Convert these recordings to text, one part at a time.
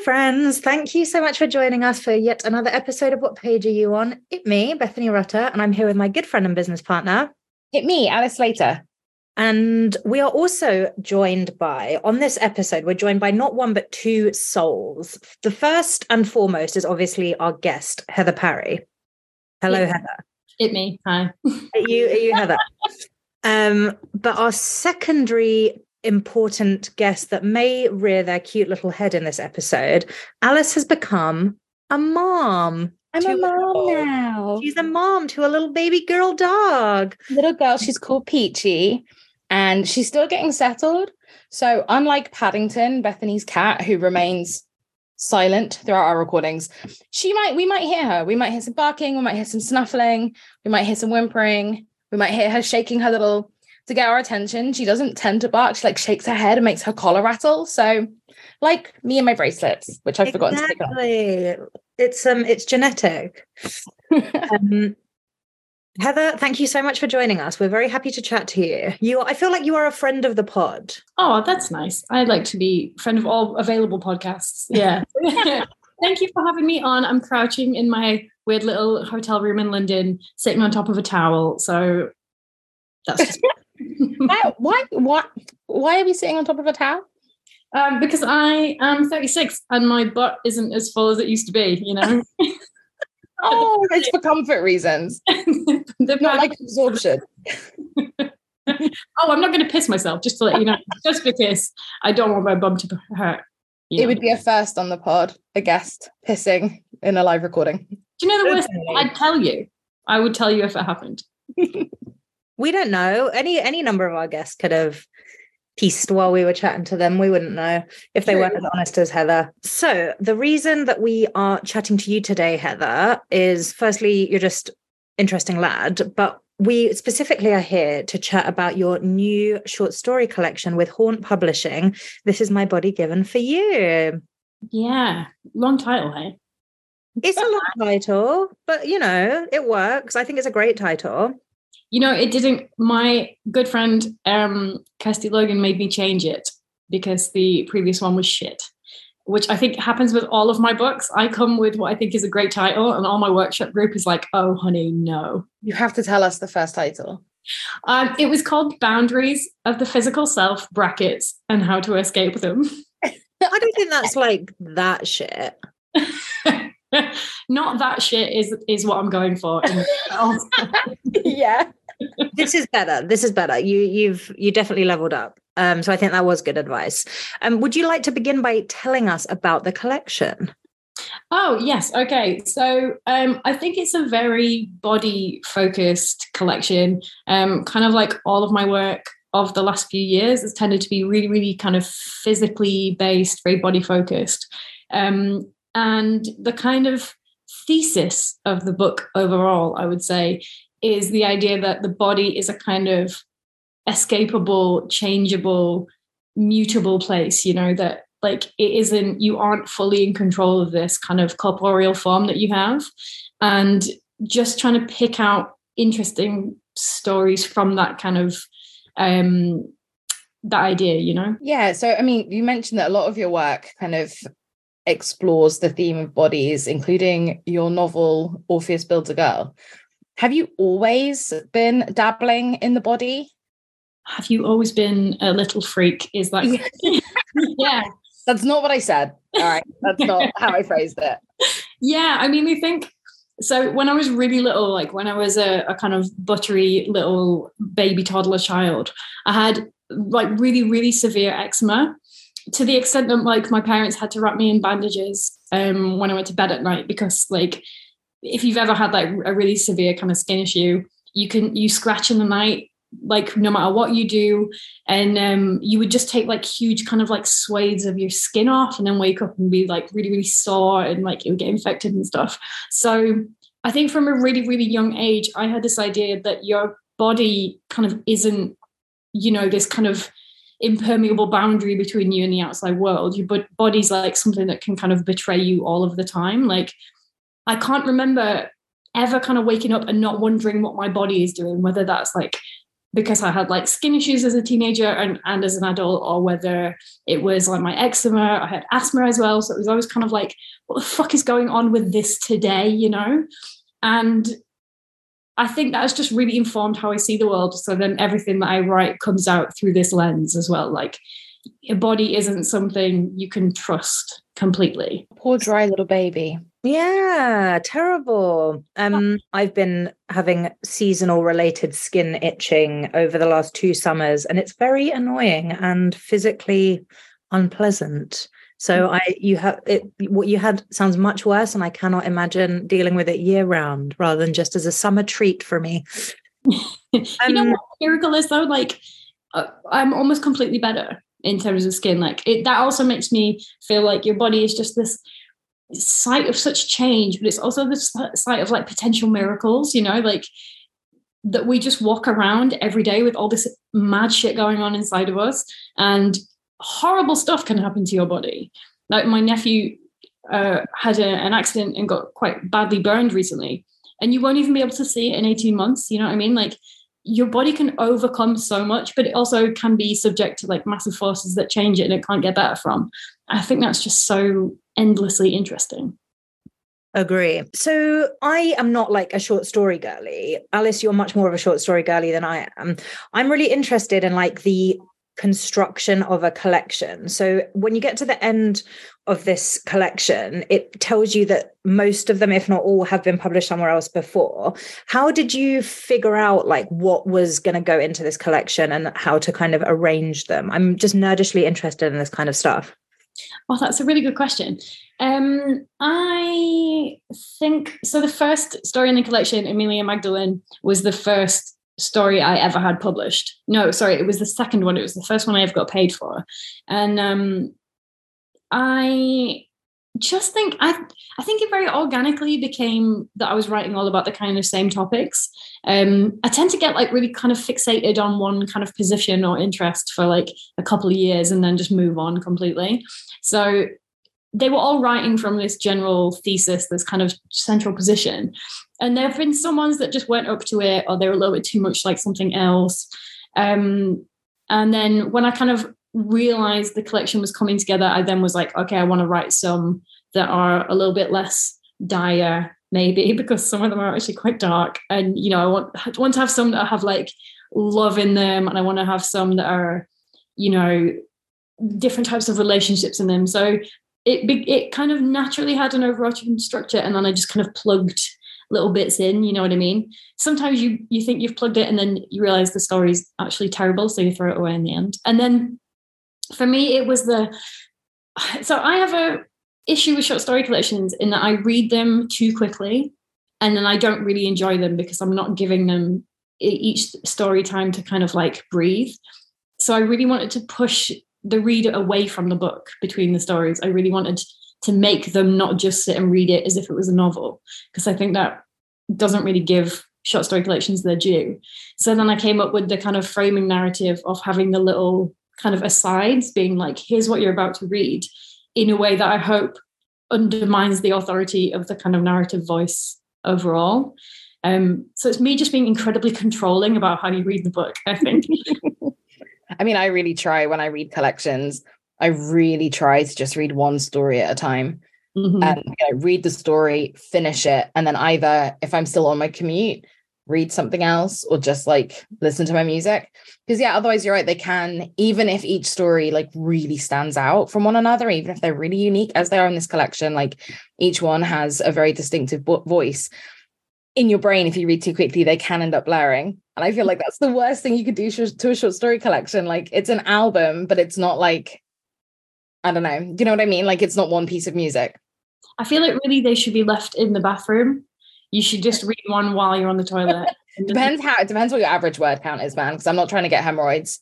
friends. Thank you so much for joining us for yet another episode of What Page Are You On? It's me, Bethany Rutter, and I'm here with my good friend and business partner. It's me, Alice Slater. And we are also joined by, on this episode, we're joined by not one but two souls. The first and foremost is obviously our guest, Heather Parry. Hello, Heather. It's me. Hi. Are you Heather? But our secondary important guest that may rear their cute little head in this episode, Alice has become a mom. I'm a mom now. She's a mom to a little baby girl dog. Little girl, she's called Peachy, and she's still getting settled. So unlike Paddington, Bethany's cat, who remains silent throughout our recordings, we might hear her. We might hear some barking, we might hear some snuffling, we might hear some whimpering, we might hear her shaking her little to get our attention. She doesn't tend to bark. She shakes her head and makes her collar rattle. So like me and my bracelets, which I've forgotten to pick up. It's genetic. Heather, thank you so much for joining us. We're very happy to chat to you. I feel like you are a friend of the pod. Oh, that's nice. I'd like to be a friend of all available podcasts. Yeah. Thank you for having me on. I'm crouching in my weird little hotel room in London, sitting on top of a towel. So that's just Why are we sitting on top of a towel? because I am 36 and my butt isn't as full as it used to be, you know. Oh, it's for comfort reasons. They've Not like absorption. I'm not going to piss myself, just to let you know. Just because I don't want my bum to hurt. It would be a first on the pod, a guest pissing in a live recording. Do you know the worst thing? I'd tell you. I would tell you if it happened. We don't know. Any number of our guests could have pieced while we were chatting to them. We wouldn't know if they weren't as honest as Heather. So the reason that we are chatting to you today, Heather, is firstly, you're just interesting lad, but we specifically are here to chat about your new short story collection with Haunt Publishing. This Is My Body Given for You. Yeah. Long title, hey? It's a long title, but it works. I think it's a great title. It didn't. My good friend, Kirsty Logan, made me change it because the previous one was shit, which I think happens with all of my books. I come with what I think is a great title, and all my workshop group is like, oh, honey, no. You have to tell us the first title. It was called Boundaries of the Physical Self, brackets, and How to Escape Them. I don't think that's like that shit. Not that shit is what I'm going for. Yeah. This is better. You definitely leveled up. So I think that was good advice. Would you like to begin by telling us about the collection? Oh, yes. Okay. So I think it's a very body-focused collection. Kind of like all of my work of the last few years has tended to be really, really kind of physically based, very body-focused. And the kind of thesis of the book overall, I would say, is the idea that the body is a kind of escapable, changeable, mutable place, that like you aren't fully in control of this kind of corporeal form that you have. And just trying to pick out interesting stories from that kind of that idea, Yeah. So, I mean, you mentioned that a lot of your work kind of explores the theme of bodies, including your novel Orpheus Builds a Girl. Have you always been dabbling in the body? Have you always been a little freak? Is that yeah. That's not what I said. All right. That's not how I phrased it. Yeah. I mean, I think so. When I was really little, like when I was a kind of buttery little baby toddler child, I had like really, really severe eczema, to the extent that like my parents had to wrap me in bandages when I went to bed at night, because like if you've ever had like a really severe kind of skin issue, you scratch in the night, like no matter what you do, and you would just take like huge kind of like swathes of your skin off and then wake up and be like really, really sore, and like it would get infected and stuff. So I think from a really, really young age, I had this idea that your body kind of isn't, this kind of impermeable boundary between you and the outside world. Your body's like something that can kind of betray you all of the time. Like I can't remember ever kind of waking up and not wondering what my body is doing, whether that's like because I had like skin issues as a teenager and as an adult, or whether it was like my eczema. I had asthma as well. So it was always kind of like, what the fuck is going on with this today, you know? And I think that has just really informed how I see the world. So then everything that I write comes out through this lens as well. Like, your body isn't something you can trust completely. Poor dry little baby. Yeah, terrible. I've been having seasonal related skin itching over the last 2 summers, and it's very annoying and physically unpleasant. So what you had sounds much worse, and I cannot imagine dealing with it year round rather than just as a summer treat for me. You know what the miracle is though? Like, I'm almost completely better in terms of skin. Like, that also makes me feel like your body is just this site of such change, but it's also this site of like potential miracles, you know, like that we just walk around every day with all this mad shit going on inside of us, and horrible stuff can happen to your body. Like, my nephew had an accident and got quite badly burned recently, and you won't even be able to see it in 18 months. You know what I mean? Like, your body can overcome so much, but it also can be subject to like massive forces that change it and it can't get better from. I think that's just so endlessly interesting. Agree. So I am not like a short story girly. Alice, you're much more of a short story girly than I am. I'm really interested in like the construction of a collection. So when you get to the end of this collection, it tells you that most of them, if not all, have been published somewhere else before. How did you figure out like what was going to go into this collection and how to kind of arrange them? I'm just nerdishly interested in this kind of stuff. Oh, that's a really good question. I think so. The first story in the collection, Amelia Magdalene, was the first story I ever had published. No, sorry, it was the second one. It was the first one I ever got paid for. And I just think I think it very organically became that I was writing all about the kind of same topics. I tend to get like really kind of fixated on one kind of position or interest for like a couple of years and then just move on completely. So they were all writing from this general thesis, this kind of central position. And there have been some ones that just went up to it, or they were a little bit too much like something else. And then when I kind of realized the collection was coming together, I then was like, okay, I want to write some that are a little bit less dire, maybe, because some of them are actually quite dark. And, you know, I want to have some that have like love in them, and I want to have some that are, you know, different types of relationships in them. So it kind of naturally had an overarching structure, and then I just kind of plugged little bits in, you know what I mean? Sometimes you think you've plugged it and then you realize the story's actually terrible, so you throw it away in the end. And then for me, it was so I have a issue with short story collections in that I read them too quickly, and then I don't really enjoy them because I'm not giving them each story time to kind of like breathe. So I really wanted to push the reader away from the book between the stories. I really wanted to make them not just sit and read it as if it was a novel, because I think that doesn't really give short story collections their due. So then I came up with the kind of framing narrative of having the little kind of asides being like, here's what you're about to read, in a way that I hope undermines the authority of the kind of narrative voice overall. So it's me just being incredibly controlling about how you read the book, I think. I mean, I really try when I read collections. I really try to just read one story at a time. Mm-hmm. And read the story, finish it, and then either, if I'm still on my commute, read something else or just like listen to my music. Because otherwise you're right, they can, even if each story like really stands out from one another, even if they're really unique as they are in this collection, like each one has a very distinctive voice. In your brain, if you read too quickly, they can end up blurring. And I feel like that's the worst thing you could do to a short story collection. Like, it's an album, but it's not like, I don't know. Do you know what I mean? Like, it's not one piece of music. I feel like really they should be left in the bathroom. You should just read one while you're on the toilet. It depends what your average word count is, man, because I'm not trying to get hemorrhoids.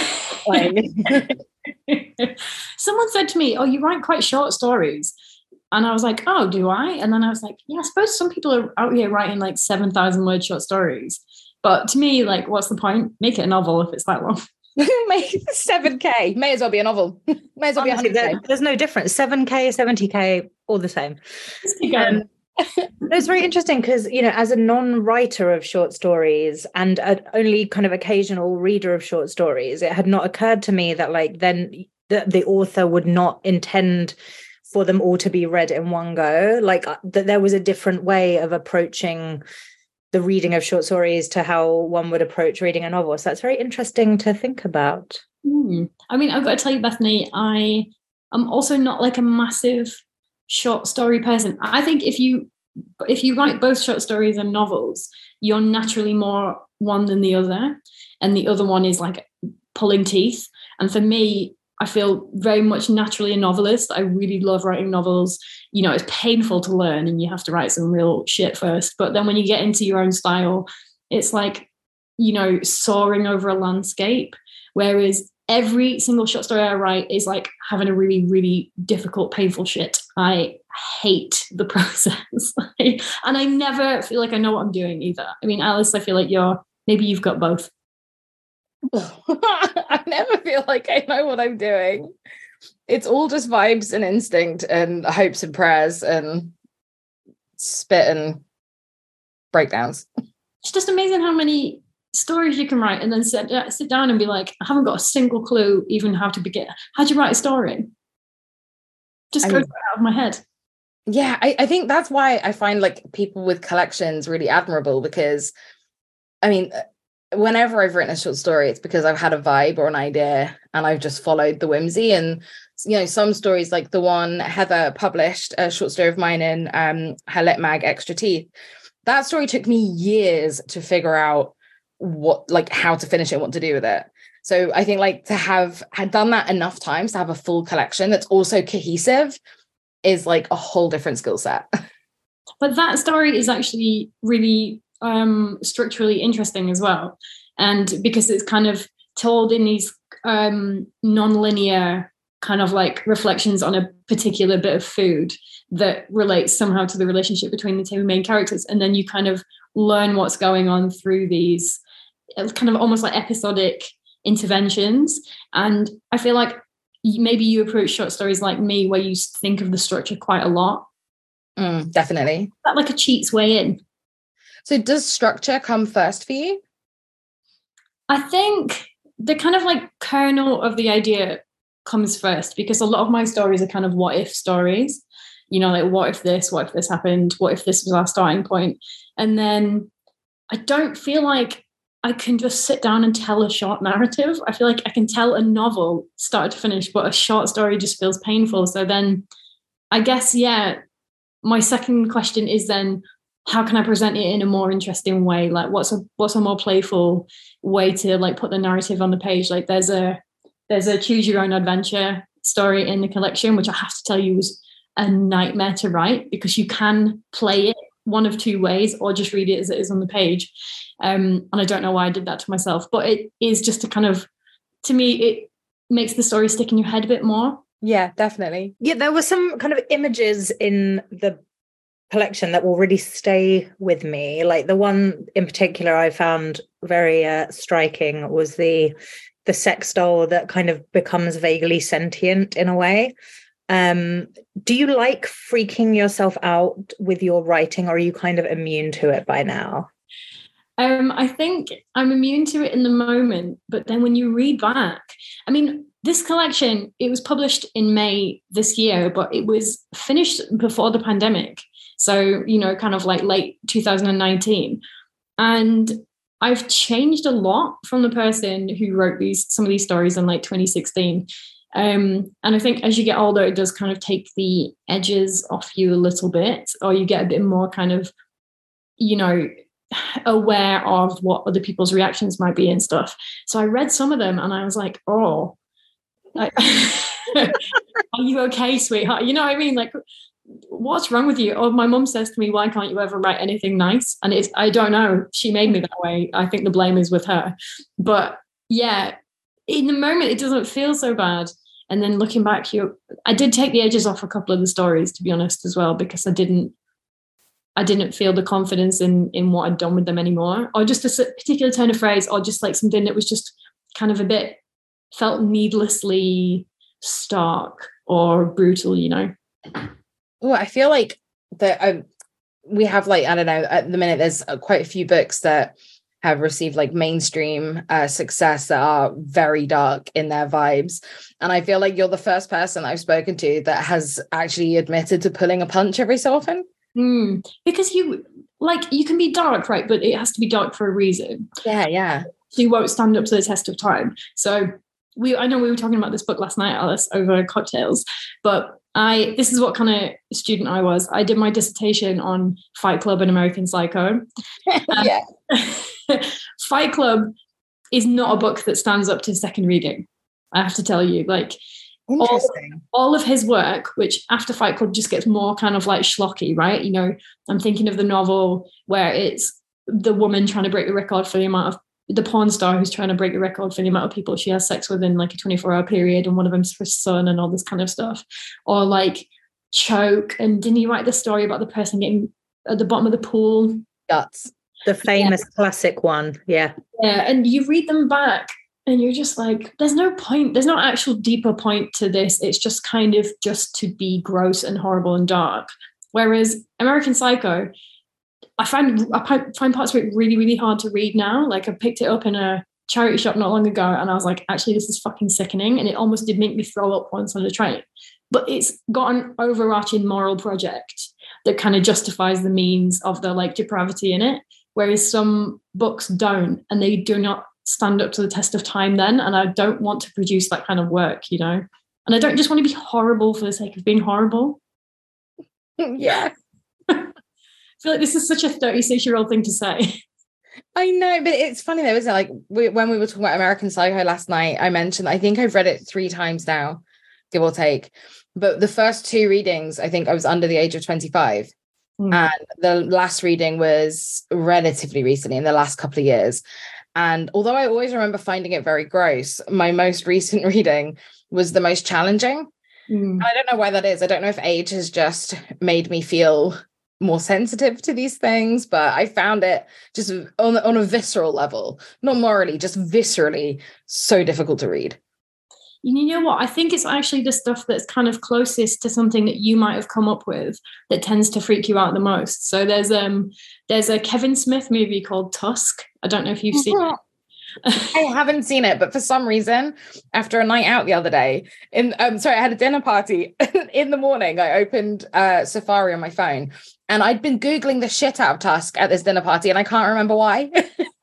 Someone said to me, oh, you write quite short stories. And I was like, oh, do I? And then I was like, yeah, I suppose some people are out here writing like 7,000 word short stories. But to me, like, what's the point? Make it a novel if it's that long. Make 7K. May as well be a novel. May as well be 100K. There's no difference. 7K, 70K, all the same. No, it's very interesting because, as a non-writer of short stories and an only kind of occasional reader of short stories, it had not occurred to me that then the author would not intend for them all to be read in one go. That there was a different way of approaching the reading of short stories to how one would approach reading a novel. So that's very interesting to think about. I mean, I've got to tell you, Bethany, I am also not like a massive short story person. I think if you write both short stories and novels, you're naturally more one than the other, and the other one is like pulling teeth. And for me, I feel very much naturally a novelist. I really love writing novels. It's painful to learn and you have to write some real shit first. But then when you get into your own style, it's like, soaring over a landscape. Whereas every single short story I write is like having a really, really difficult, painful shit. I hate the process. And I never feel like I know what I'm doing either. I mean, Alice, I feel like maybe you've got both. I never feel like I know what I'm doing. It's all just vibes and instinct and hopes and prayers and spit and breakdowns. It's just amazing how many stories you can write and then sit down and be like, I haven't got a single clue even how to begin. How'd you write a story? Just goes out of my head. Yeah, I think that's why I find like people with collections really admirable, because I mean, whenever I've written a short story, it's because I've had a vibe or an idea and I've just followed the whimsy. And some stories, like the one Heather published, a short story of mine in her lit mag Extra Teeth, that story took me years to figure out how to finish it and what to do with it. So I think like to have had done that enough times to have a full collection that's also cohesive is like a whole different skill set. But that story is actually really structurally interesting as well. And because it's kind of told in these non-linear kind of like reflections on a particular bit of food that relates somehow to the relationship between the two main characters. And then you kind of learn what's going on through these kind of almost like episodic interventions. And I feel like maybe you approach short stories like me, where you think of the structure quite a lot. Definitely. Is that like a cheat's way in? So does structure come first for you? I think the kind of like kernel of the idea comes first, because a lot of my stories are kind of what if stories, like what if this happened, what if this was our starting point. And then I don't feel like I can just sit down and tell a short narrative. I feel like I can tell a novel start to finish, but a short story just feels painful. So then I guess, my second question is then, how can I present it in a more interesting way? Like what's a more playful way to like put the narrative on the page? Like there's a choose your own adventure story in the collection, which I have to tell you was a nightmare to write, because you can play it one of two ways or just read it as it is on the page. And I don't know why I did that to myself, but it is just a kind of, to me, it makes the story stick in your head a bit more. Yeah, definitely. Yeah, there were some kind of images in the collection that will really stay with me. Like the one in particular I found very striking was the sex doll that kind of becomes vaguely sentient in a way. Do you like freaking yourself out with your writing, or are you kind of immune to it by now? I think I'm immune to it in the moment, but then when you read back, I mean, this collection, it was published in May this year, but it was finished before the pandemic. So, kind of like late 2019. And I've changed a lot from the person who wrote some of these stories in like 2016. And I think as you get older, it does kind of take the edges off you a little bit, or you get a bit more kind of, aware of what other people's reactions might be and stuff. So I read some of them and I was like, oh, are you okay, sweetheart? You know what I mean? Like, what's wrong with you? Or my mum says to me, why can't you ever write anything nice? And I don't know. She made me that way. I think the blame is with her. But yeah, in the moment, it doesn't feel so bad. And then looking back, I did take the edges off a couple of the stories, to be honest, as well, because I didn't feel the confidence in what I'd done with them anymore, or just a particular turn of phrase, or just like something that was just kind of a bit felt needlessly stark or brutal, Oh, I feel like that we have like, I don't know, at the minute there's quite a few books that have received like mainstream success that are very dark in their vibes. And I feel like you're the first person I've spoken to that has actually admitted to pulling a punch every so often. Because you can be dark, right? But it has to be dark for a reason. Yeah. So you won't stand up to the test of time. So I know we were talking about this book last night, Alice, over cocktails, but this is what kind of student I was. I did my dissertation on Fight Club and American Psycho. Yeah. Fight Club is not a book that stands up to second reading. I have to tell you, like, interesting. All of his work, which after Fight Club just gets more kind of like schlocky, right? You know, I'm thinking of the novel where it's the woman trying to break the record for the amount of the porn star who's trying to break the record for the amount of people she has sex with in like a 24-hour period, and one of them's her son and all this kind of stuff. Or like Choke, and didn't he write the story about the person getting at the bottom of the pool? Guts. The famous classic one. Yeah. Yeah. And you read them back and you're just like, there's no point. There's no actual deeper point to this. It's just kind of just to be gross and horrible and dark. Whereas American Psycho, I find parts of it really, really hard to read now. Like I picked it up in a charity shop not long ago and I was like, actually, this is fucking sickening. And it almost did make me throw up once on the train. But it's got an overarching moral project that kind of justifies the means of the like depravity in it. Whereas some books don't, and they do not stand up to the test of time then. And I don't want to produce that kind of work, you know? And I don't just want to be horrible for the sake of being horrible. Yeah. I feel like this is such a 36-year-old thing to say. I know, but it's funny though, isn't it? Like when we were talking about American Psycho last night, I mentioned, I think I've read it 3 times now, give or take. But the first 2 readings, I think I was under the age of 25. And the last reading was relatively recently, in the last couple of years. And although I always remember finding it very gross, my most recent reading was the most challenging. And I don't know why that is. I don't know if age has just made me feel more sensitive to these things, but I found it just on a visceral level, not morally, just viscerally, so difficult to read. You know what? I think it's actually the stuff that's kind of closest to something that you might have come up with that tends to freak you out the most. So there's a Kevin Smith movie called Tusk. I don't know if you've seen it. I haven't seen it, but for some reason, after a night out the other day, I had a dinner party in the morning. I opened Safari on my phone, and I'd been Googling the shit out of Tusk at this dinner party, and I can't remember why.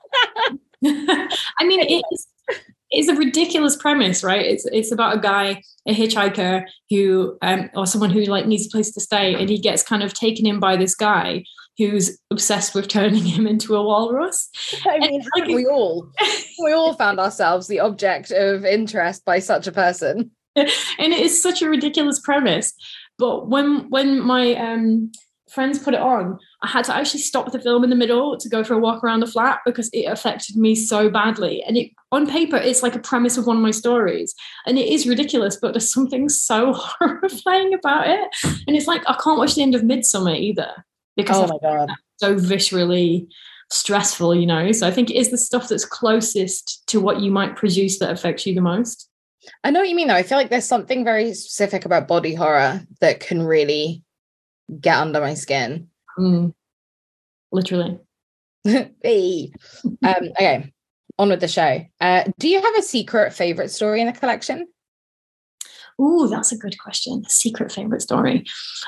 I mean, it's a ridiculous premise, right? It's about a guy, a hitchhiker who, or someone who like needs a place to stay, and he gets kind of taken in by this guy who's obsessed with turning him into a walrus. I mean, haven't we all found ourselves the object of interest by such a person? And it is such a ridiculous premise. But when my friends put it on, I had to actually stop the film in the middle to go for a walk around the flat because it affected me so badly. And on paper, it's like a premise of one of my stories. And it is ridiculous, but there's something so horrifying about it. And it's like, I can't watch the end of Midsummer either because my God, it's so viscerally stressful, you know? So I think it is the stuff that's closest to what you might produce that affects you the most. I know what you mean, though. I feel like there's something very specific about body horror that can really get under my skin. Literally. Hey. Okay, on with the show. Do you have a secret favorite story in the collection? Ooh, that's a good question. Secret favorite story.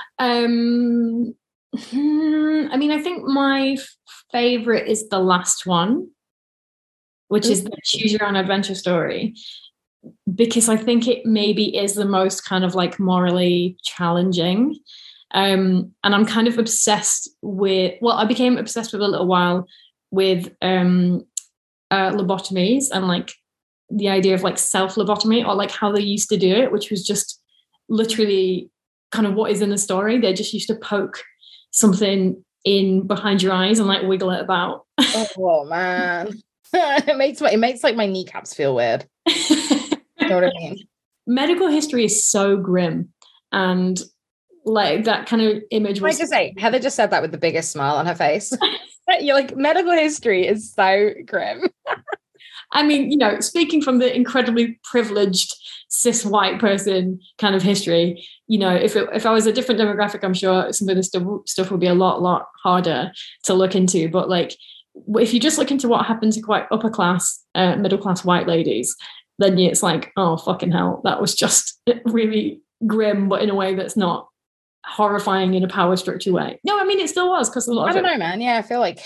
I mean, I think my favorite is the last one, which is the Choose Your Own Adventure story, because I think it maybe is the most kind of like morally challenging. And I'm kind of obsessed with, I became obsessed with a little while with lobotomies and like the idea of like self-lobotomy, or like how they used to do it, which was just literally kind of what is in the story. They just used to poke something in behind your eyes and like wiggle it about. Oh man. It makes like my kneecaps feel weird. You know what I mean? Medical history is so grim, and like that kind of image was. Can I just say, Heather just said that with the biggest smile on her face. You're like, medical history is so grim. I mean, speaking from the incredibly privileged cis white person kind of history, if I was a different demographic, I'm sure some of this stuff would be a lot harder to look into. But like, if you just look into what happened to quite upper class, middle class white ladies, then it's like, oh, fucking hell, that was just really grim, but in a way that's not horrifying in a power structure way. No, I mean, it still was, because a lot of I don't know, man. Yeah, I feel like.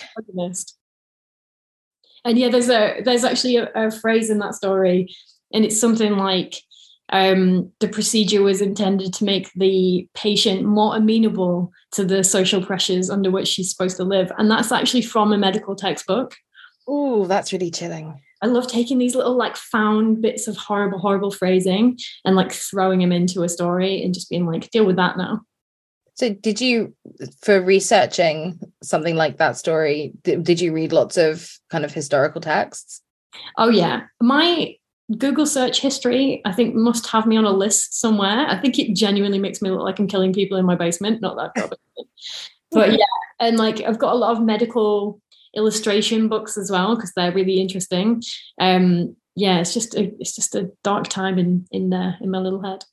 And yeah, there's actually a phrase in that story, and it's something like, the procedure was intended to make the patient more amenable to the social pressures under which she's supposed to live. And that's actually from a medical textbook. Oh, that's really chilling. I love taking these little like found bits of horrible phrasing and like throwing them into a story and just being like, deal with that now. So did you, for researching something like that story, did you read lots of kind of historical texts? Oh yeah. My Google search history, I think, must have me on a list somewhere. I think it genuinely makes me look like I'm killing people in my basement. Not that probably. But yeah. And like, I've got a lot of medical illustration books as well, because they're really interesting. Yeah, it's just a dark time in my little head.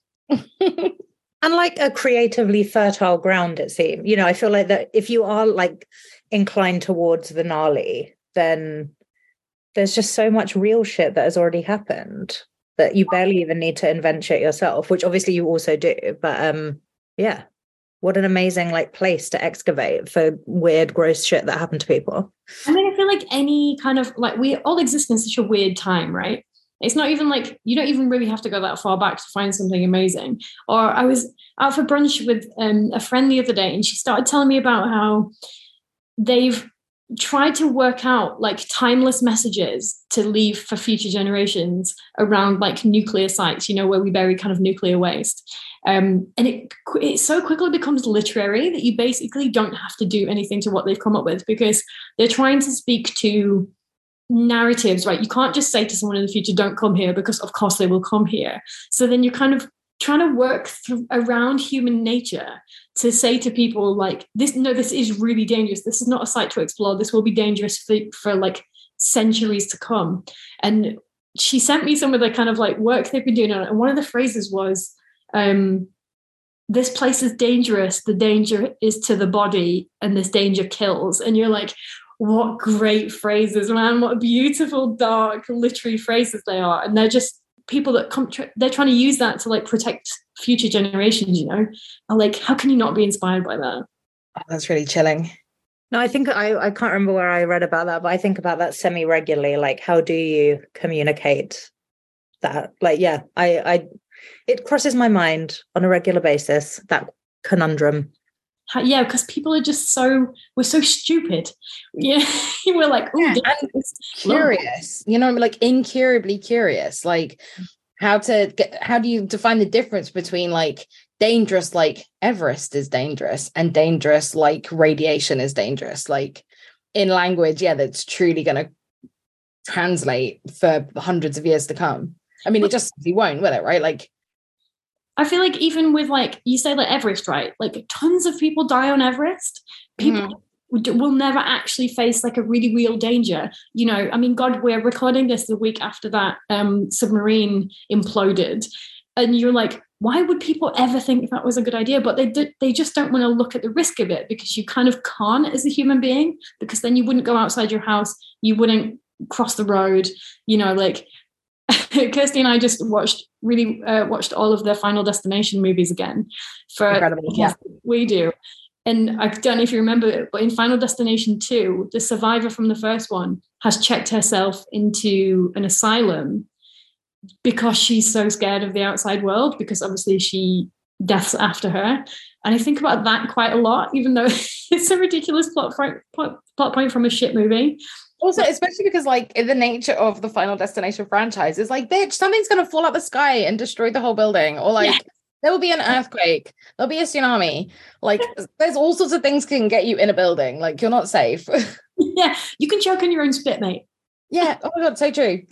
And like a creatively fertile ground, it seems. I feel like that if you are like inclined towards Venali, then there's just so much real shit that has already happened that you barely even need to invent shit yourself, which obviously you also do. But yeah, what an amazing like place to excavate for weird, gross shit that happened to people. I mean, I feel like any kind of like, we all exist in such a weird time, right? It's not even like, you don't even really have to go that far back to find something amazing. Or I was out for brunch with a friend the other day, and she started telling me about how they've tried to work out like timeless messages to leave for future generations around like nuclear sites, where we bury kind of nuclear waste. And it so quickly becomes literary that you basically don't have to do anything to what they've come up with, because they're trying to speak to narratives, right? You can't just say to someone in the future, don't come here, because of course they will come here. So then you're kind of trying to work around human nature to say to people like, this is really dangerous. This is not a site to explore. This will be dangerous for like centuries to come. And she sent me some of the kind of like work they've been doing on it. And one of the phrases was, this place is dangerous. The danger is to the body, and this danger kills. And you're like, what great phrases, man. What beautiful, dark, literary phrases they are. And they're just people that they're trying to use that to like protect future generations, Are like, how can you not be inspired by that? Oh, that's really chilling. No, I think I can't remember where I read about that, but I think about that semi-regularly. Like, how do you communicate that? Like, yeah, it crosses my mind on a regular basis, that conundrum. Yeah, because people are just we're so stupid. Yeah, we're like, oh, yeah, curious, like incurably curious. Like, how do you define the difference between like dangerous, like Everest is dangerous, and dangerous, like radiation is dangerous? Like in language, yeah, that's truly going to translate for hundreds of years to come. I mean, it just won't, will it? Right? Like, I feel like even with like, you say like Everest, right? Like tons of people die on Everest. People will never actually face like a really real danger. I mean, God, we're recording this the week after that submarine imploded. And you're like, why would people ever think that was a good idea? But they just don't want to look at the risk of it, because you kind of can't as a human being, because then you wouldn't go outside your house. You wouldn't cross the road, like Kirsty and I just watched all of the Final Destination movies again. Yeah. We do. And I don't know if you remember, but in Final Destination 2, the survivor from the first one has checked herself into an asylum because she's so scared of the outside world, because obviously death's after her. And I think about that quite a lot, even though it's a ridiculous plot point from a shit movie. Also, especially because like in the nature of the Final Destination franchise, it's like, bitch, something's going to fall out the sky and destroy the whole building. Or like, there will be an earthquake. There'll be a tsunami. Like, there's all sorts of things can get you in a building. Like, you're not safe. Yeah, you can choke on your own spit, mate. Yeah. Oh my God, so true.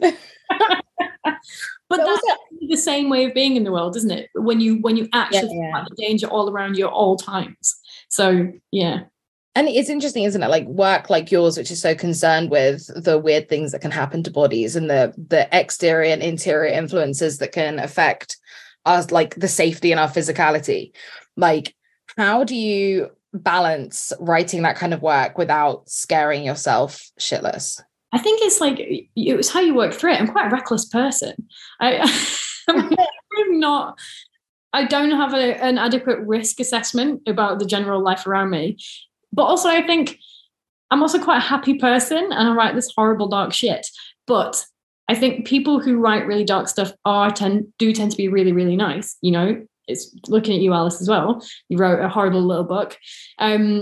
But that's also the same way of being in the world, isn't it? When you actually have the danger all around you at all times. So, yeah. And it's interesting, isn't it? Like work like yours, which is so concerned with the weird things that can happen to bodies and the exterior and interior influences that can affect us, like the safety and our physicality. Like, how do you balance writing that kind of work without scaring yourself shitless? I think it's like, it was how you work through it. I'm quite a reckless person. I'm not, I don't have an adequate risk assessment about the general life around me. But also, I think I'm also quite a happy person and I write this horrible, dark shit. But I think people who write really dark stuff do tend to be really, really nice. You know, it's looking at you, Alice, as well. You wrote a horrible little book. And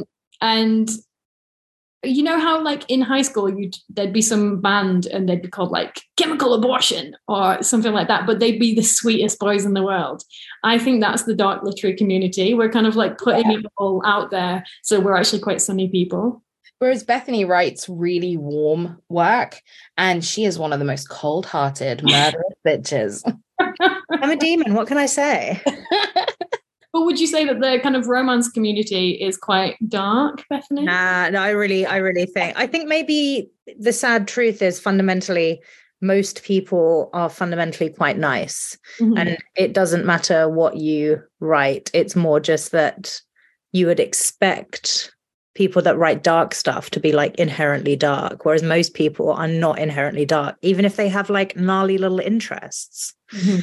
you know how like in high school there'd be some band and they'd be called like Chemical Abortion or something like that, but they'd be the sweetest boys in the world. I think that's the dark literary community. We're kind of like putting it all out there, so we're actually quite sunny people. Whereas Bethany writes really warm work, and she is one of the most cold-hearted, murderous bitches. I'm a demon. What can I say? But would you say that the kind of romance community is quite dark, Bethany? Nah, no, I really think maybe the sad truth is fundamentally most people are fundamentally quite nice. Mm-hmm. And it doesn't matter what you write. It's more just that you would expect people that write dark stuff to be like inherently dark, whereas most people are not inherently dark, even if they have like gnarly little interests. Mm-hmm.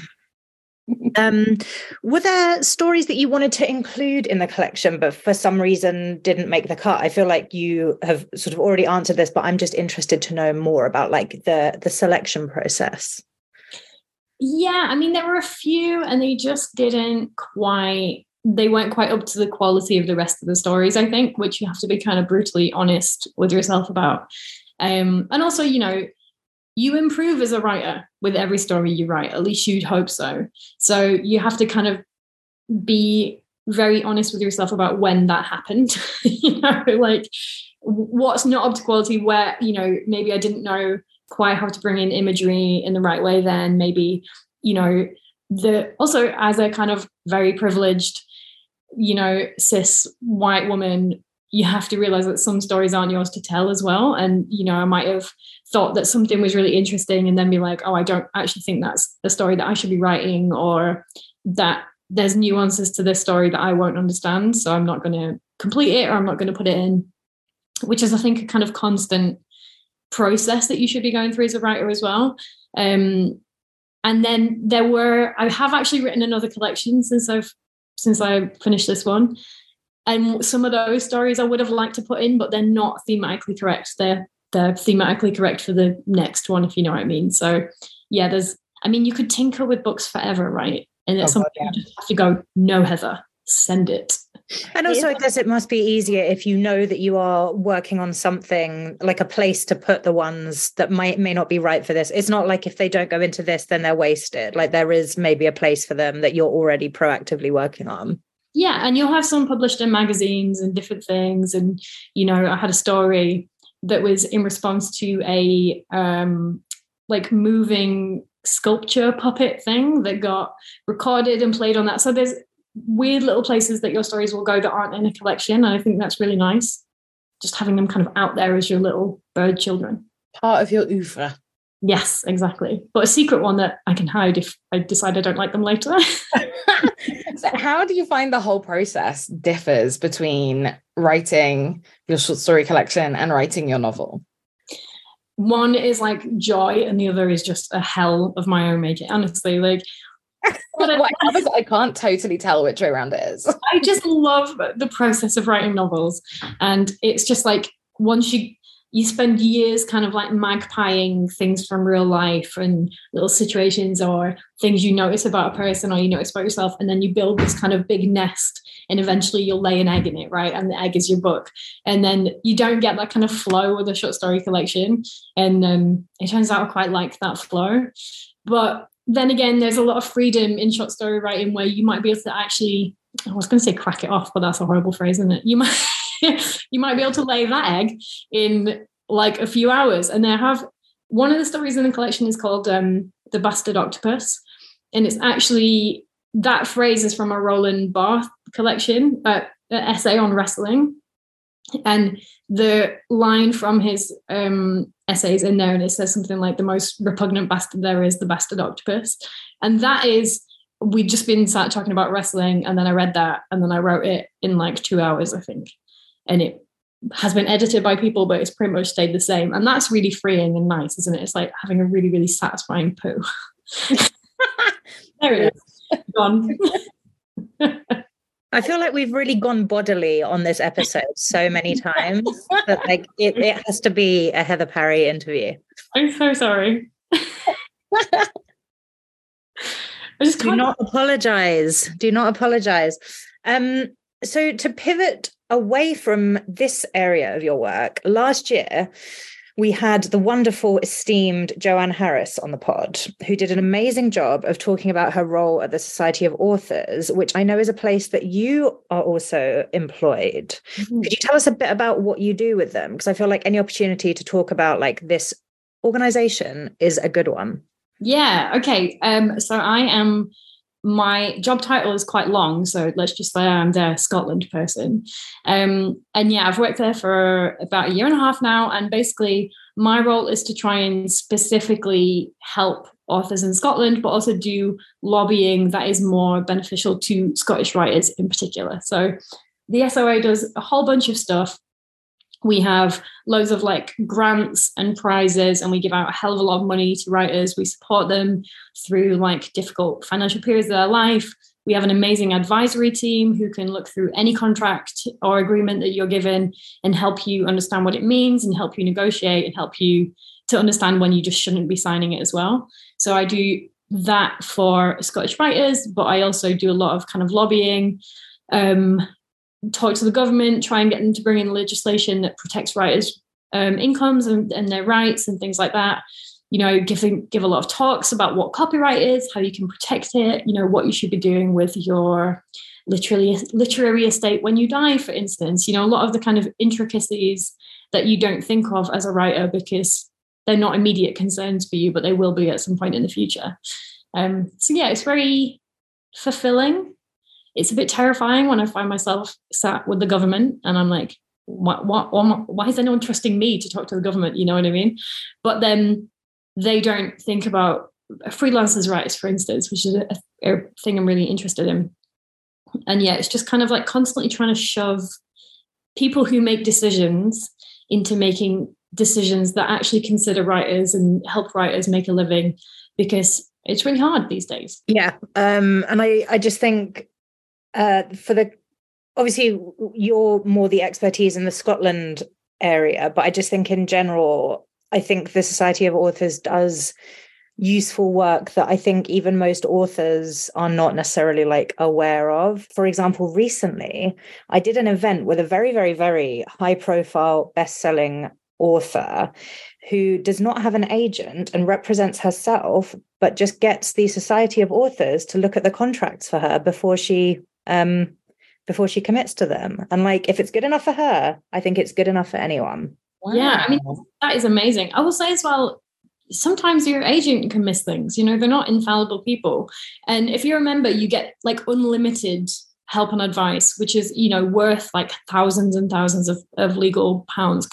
Were there stories that you wanted to include in the collection but for some reason didn't make the cut? I feel like you have sort of already answered this, but I'm just interested to know more about like the selection process. Yeah, I mean, there were a few and they weren't quite up to the quality of the rest of the stories, I think, which you have to be kind of brutally honest with yourself about. And also, you know, you improve as a writer with every story you write, at least you'd hope so. So you have to kind of be very honest with yourself about when that happened, you know, like what's not up to quality, where, you know, maybe I didn't know quite how to bring in imagery in the right way then, maybe, you know, also as a kind of very privileged, you know, cis white woman, you have to realize that some stories aren't yours to tell as well. And, you know, I might have thought that something was really interesting and then be like, oh, I don't actually think that's a story that I should be writing, or that there's nuances to this story that I won't understand. So I'm not going to complete it, or I'm not going to put it in, which is, I think, a kind of constant process that you should be going through as a writer as well. And then I have actually written another collection since I finished this one. And some of those stories I would have liked to put in, but they're not thematically correct. They're thematically correct for the next one, if you know what I mean. So yeah, you could tinker with books forever, right? And it's something you just have to go, no, Heather, send it. And also, I guess it must be easier if you know that you are working on something, like a place to put the ones that may not be right for this. It's not like if they don't go into this, then they're wasted. Like there is maybe a place for them that you're already proactively working on. Yeah, and you'll have some published in magazines and different things. And, you know, I had a story that was in response to a like moving sculpture puppet thing that got recorded and played on that. So there's weird little places that your stories will go that aren't in a collection. And I think that's really nice. Just having them kind of out there as your little bird children. Part of your oeuvre. Yes, exactly. But a secret one that I can hide if I decide I don't like them later. So how do you find the whole process differs between writing your short story collection and writing your novel? One is like joy and the other is just a hell of my own making. Honestly, like I can't totally tell which way around it is. I just love the process of writing novels. And it's just like once you spend years kind of like magpieing things from real life and little situations or things you notice about a person or you notice about yourself. And then you build this kind of big nest and eventually you'll lay an egg in it, right? And the egg is your book. And then you don't get that kind of flow with a short story collection. And it turns out I quite like that flow. But then again, there's a lot of freedom in short story writing where you might be able to actually, I was going to say crack it off, but that's a horrible phrase, isn't it? You might be able to lay that egg in like a few hours. And I have one of the stories in the collection is called The Bastard Octopus. And it's actually, that phrase is from a Roland Barthes collection, an essay on wrestling. And the line from his essays in there, and it says something like, the most repugnant bastard there is, the bastard octopus. And that is, we'd just been sat talking about wrestling, and then I read that, and then I wrote it in like 2 hours, I think. And it has been edited by people, but it's pretty much stayed the same. And that's really freeing and nice, isn't it? It's like having a really, really satisfying poo. There it is. Gone. I feel like we've really gone bodily on this episode so many times that like it has to be a Heather Parry interview. I'm so sorry. I just Do not apologize. Do not apologize. So to pivot away from this area of your work, last year we had the wonderful, esteemed Joanne Harris on the pod, who did an amazing job of talking about her role at the Society of Authors, which I know is a place that you are also employed. Mm-hmm. Could you tell us a bit about what you do with them? Because I feel like any opportunity to talk about like this organization is a good one. Yeah. Okay. So my job title is quite long, so let's just say I'm the Scotland person. And yeah, I've worked there for about 1.5 years now. And basically my role is to try and specifically help authors in Scotland, but also do lobbying that is more beneficial to Scottish writers in particular. So the SOA does a whole bunch of stuff. We have loads of like grants and prizes, and we give out a hell of a lot of money to writers. We support them through like difficult financial periods of their life. We have an amazing advisory team who can look through any contract or agreement that you're given and help you understand what it means and help you negotiate and help you to understand when you just shouldn't be signing it as well. So I do that for Scottish writers, but I also do a lot of kind of lobbying, talk to the government, try and get them to bring in legislation that protects writers' incomes and their rights and things like that. You know, give a lot of talks about what copyright is, how you can protect it, you know, what you should be doing with your literary estate when you die, for instance. You know, a lot of the kind of intricacies that you don't think of as a writer because they're not immediate concerns for you, but they will be at some point in the future. So yeah, it's very fulfilling. It's a bit terrifying when I find myself sat with the government and I'm like, why is anyone trusting me to talk to the government? You know what I mean? But then they don't think about freelancers' rights, for instance, which is a thing I'm really interested in. And yeah, it's just kind of like constantly trying to shove people who make decisions into making decisions that actually consider writers and help writers make a living, because it's really hard these days. Yeah. And I just think, obviously you're more the expertise in the Scotland area, but I just think in general, I think the Society of Authors does useful work that I think even most authors are not necessarily like aware of. For example, recently I did an event with a very, very, very high profile best-selling author who does not have an agent and represents herself, but just gets the Society of Authors to look at the contracts for her before she commits to them. And like, if it's good enough for her, I think it's good enough for anyone. Wow. Yeah, I mean, that is amazing. I will say as well, sometimes your agent can miss things. You know, they're not infallible people. And if you remember, you get like unlimited help and advice, which is, you know, worth like thousands and thousands of legal pounds.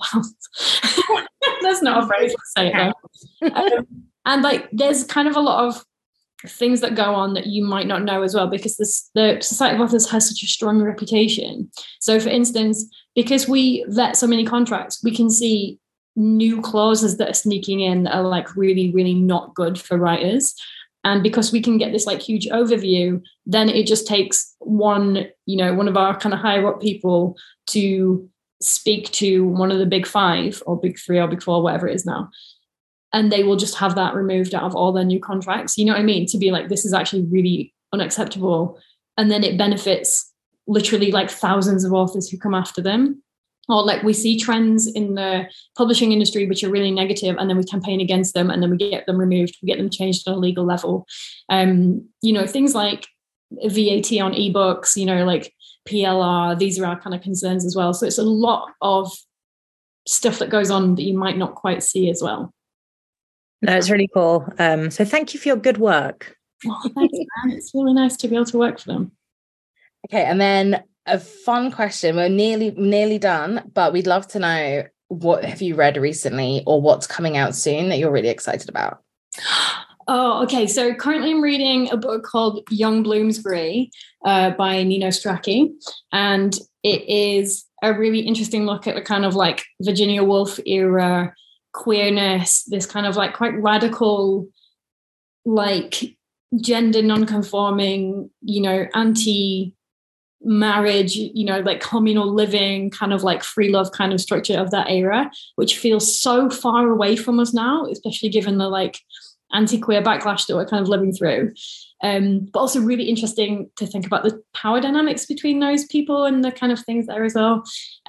That's not a phrase to say it though. And like, there's kind of a lot of things that go on that you might not know as well, because the Society of Authors has such a strong reputation. So for instance, because we vet so many contracts, we can see new clauses that are sneaking in that are like really, really not good for writers. And because we can get this like huge overview, then it just takes one of our kind of higher up people to speak to one of the big five or big three or big four, whatever it is now. And they will just have that removed out of all their new contracts. You know what I mean? To be like, this is actually really unacceptable. And then it benefits literally like thousands of authors who come after them. Or like we see trends in the publishing industry which are really negative, and then we campaign against them, and then we get them removed, we get them changed at a legal level. You know, things like VAT on ebooks, you know, like PLR, these are our kind of concerns as well. So it's a lot of stuff that goes on that you might not quite see as well. No, it's really cool. So thank you for your good work. Oh, thanks, man. It's really nice to be able to work for them. Okay, and then a fun question. We're nearly done, but we'd love to know, what have you read recently or what's coming out soon that you're really excited about? Oh, okay. So currently I'm reading a book called Young Bloomsbury by Nino Strachey. And it is a really interesting look at the kind of like Virginia Woolf era queerness, this kind of like quite radical, like gender non-conforming, anti-marriage, like communal living, kind of like free love kind of structure of that era, which feels so far away from us now, especially given the like anti-queer backlash that we're kind of living through. But also really interesting to think about the power dynamics between those people and the kind of things there as well.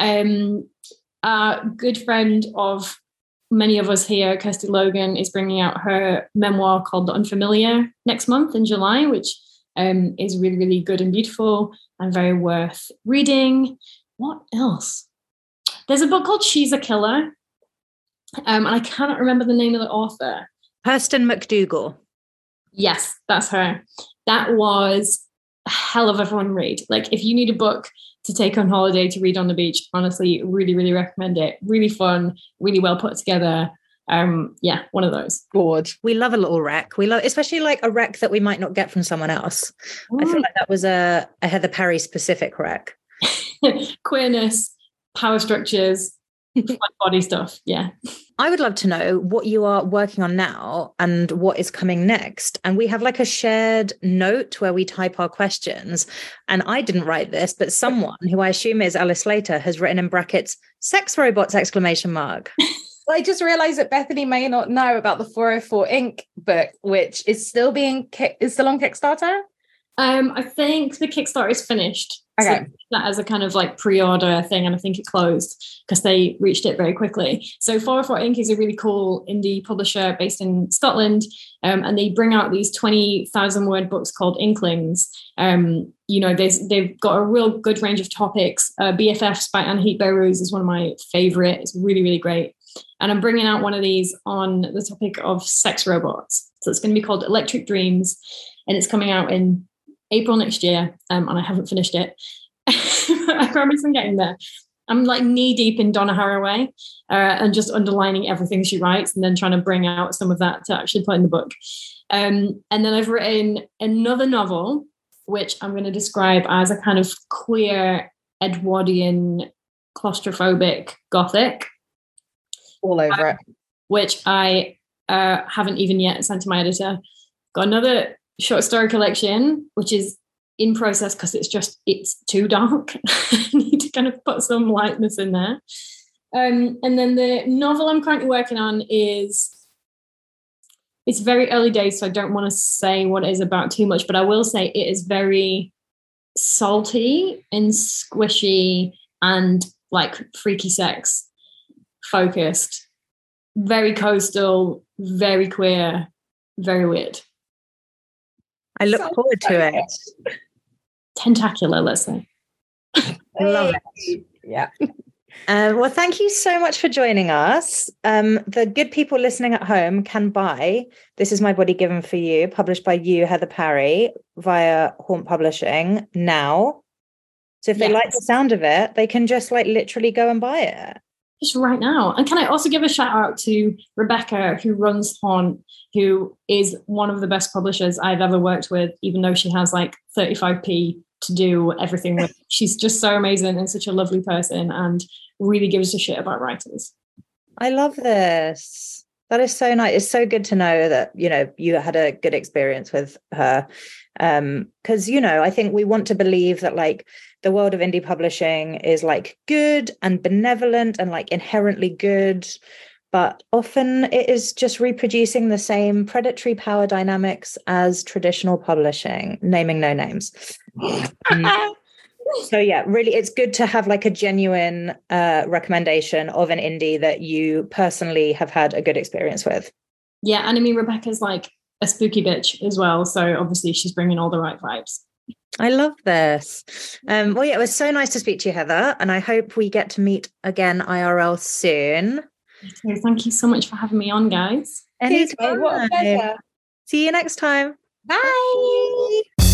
A good friend of many of us here, Kirsty Logan, is bringing out her memoir called The Unfamiliar next month in July, which is really, really good and beautiful and very worth reading. What else? There's a book called She's a Killer, and I cannot remember the name of the author. Hurston McDougall. Yes, that's her. That was a hell of a fun read. Like, if you need a book to take on holiday to read on the beach, honestly, really, really recommend it. Really fun, really well put together. Yeah, one of those. Gorge. We love a little rec. We love, especially like a rec that we might not get from someone else. I feel like that was a Heather Parry specific rec. Queerness, power structures, body stuff. Yeah. I would love to know what you are working on now and what is coming next. And we have like a shared note where we type our questions. And I didn't write this, but someone who I assume is Alice Slater has written in brackets, sex robots, ! Well, I just realized that Bethany may not know about the 404 Inc. book, which is still on Kickstarter. I think the Kickstarter is finished. Okay. So that as a kind of like pre-order thing, and I think it closed because they reached it very quickly. So 404 Inc. is a really cool indie publisher based in Scotland, and they bring out these 20,000 word books called Inklings. They've got a real good range of topics. BFFs by Anahit Behrouz is one of my favorite. It's really, really great. And I'm bringing out one of these on the topic of sex robots. So it's going to be called Electric Dreams, and it's coming out in April next year, and I haven't finished it. I promise I'm getting there. I'm like knee deep in Donna Haraway and just underlining everything she writes and then trying to bring out some of that to actually put in the book. And then I've written another novel, which I'm going to describe as a kind of queer, Edwardian, claustrophobic gothic. All over it. Which I haven't even yet sent to my editor. Got another short story collection, which is in process because it's too dark. I need to kind of put some lightness in there. And then the novel I'm currently working on it's very early days, so I don't want to say what it is about too much, but I will say it is very salty and squishy and like freaky sex focused, very coastal, very queer, very weird. I look forward to it. Tentacular, let's say. I love it. Yeah. Well, thank you so much for joining us. The good people listening at home can buy This Is My Body Given for You, published by you, Heather Parry, via Haunt Publishing now. So if they like the sound of it, they can just like literally go and buy it. Just right now. And can I also give a shout out to Rebecca, who runs Haunt, who is one of the best publishers I've ever worked with, even though she has like 35p to do everything with. She's just so amazing and such a lovely person and really gives a shit about writers. I love this. That is so nice. It's so good to know that, you had a good experience with her. Because, I think we want to believe that like the world of indie publishing is like good and benevolent and like inherently good, but often it is just reproducing the same predatory power dynamics as traditional publishing, naming no names. So yeah, really, it's good to have like a genuine recommendation of an indie that you personally have had a good experience with. Yeah, and I mean, Rebecca's like a spooky bitch as well, so obviously she's bringing all the right vibes. I love this. Well, yeah, it was so nice to speak to you, Heather, and I hope we get to meet again IRL soon. So thank you so much for having me on, guys. Anytime. What a pleasure. See you next time. Bye.